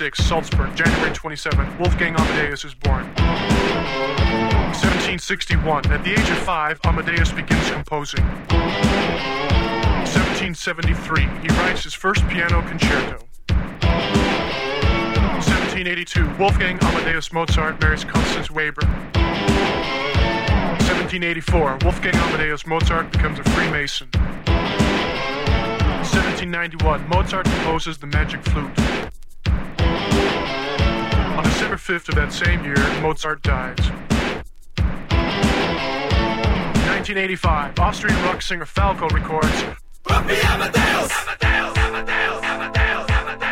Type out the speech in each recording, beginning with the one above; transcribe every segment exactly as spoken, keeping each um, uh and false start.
six, Salzburg, January twenty-seventh, Wolfgang Amadeus is born. seventeen sixty-one, at the age of five, Amadeus begins composing. seventeen seventy-three, he writes his first piano concerto. seventeen eighty-two, Wolfgang Amadeus Mozart marries Constance Weber. seventeen eighty-four, Wolfgang Amadeus Mozart becomes a Freemason. seventeen ninety-one, Mozart composes the Magic Flute. On December fifth of that same year, Mozart dies. nineteen eighty-five, Austrian rock singer Falco records Puppy Amadeus! Amadeus! Amadeus! Amadeus!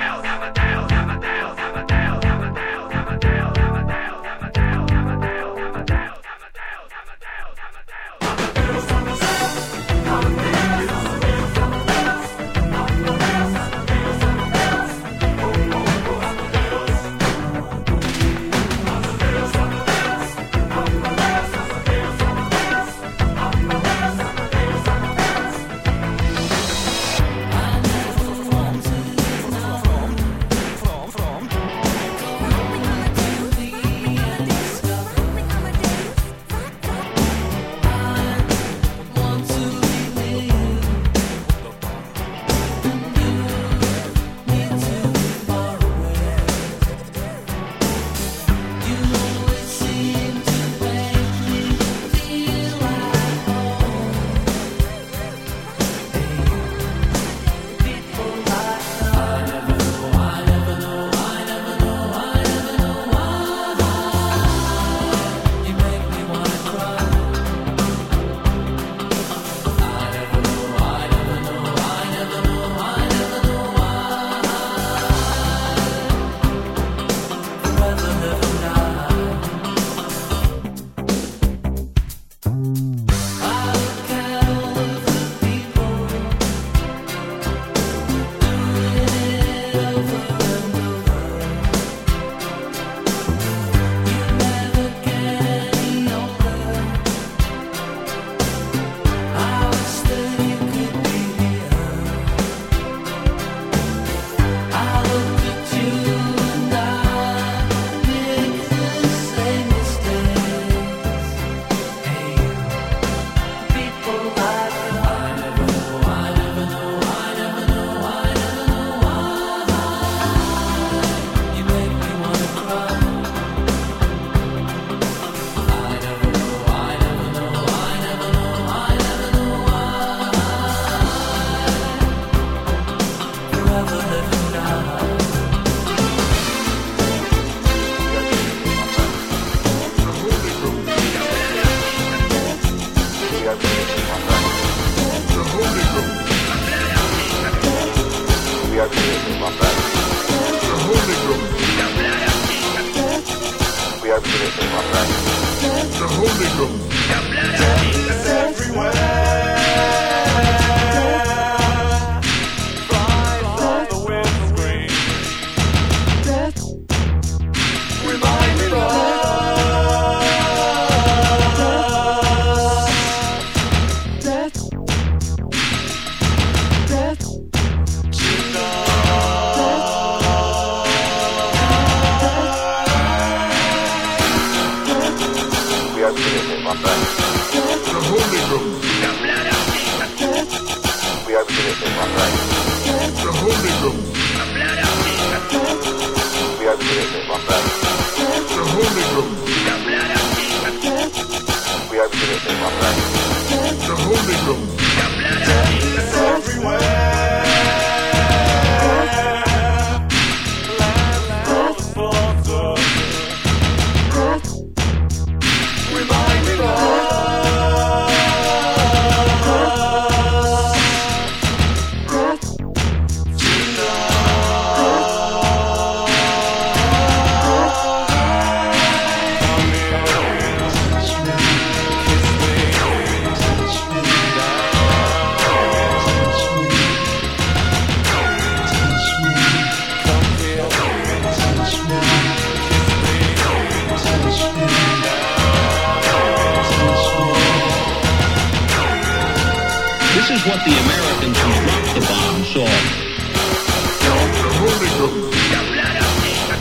This is what the Americans who dropped the bomb saw.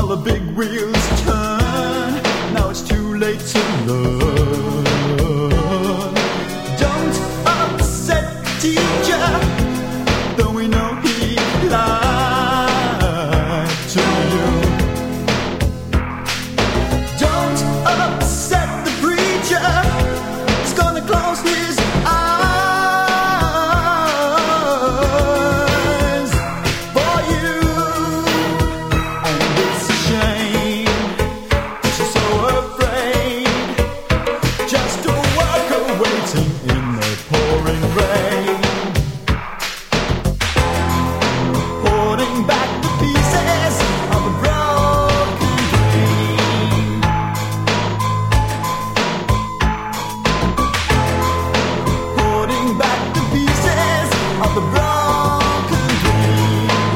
all the big wheels turn. Now it's too late to learn. Don't upset the teacher, though we know he lied to you. Don't upset the preacher, he's gonna close his eyes for you. And it's a shame that you're so afraid, just a worker waiting in the pouring rain, holding back the pieces of a broken dream, holding back the pieces of the broken dream.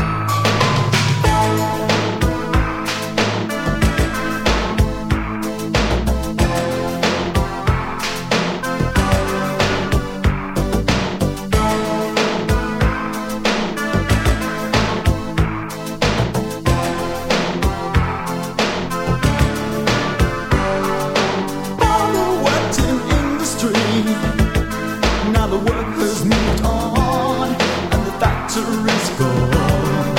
All the worked in industry, now the work has moved on and the factory's gone.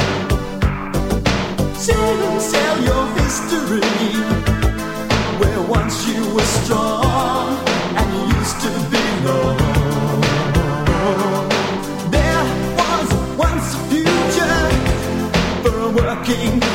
Sit and sell your history, where once you were strong and you used to belong. There was once a future for a working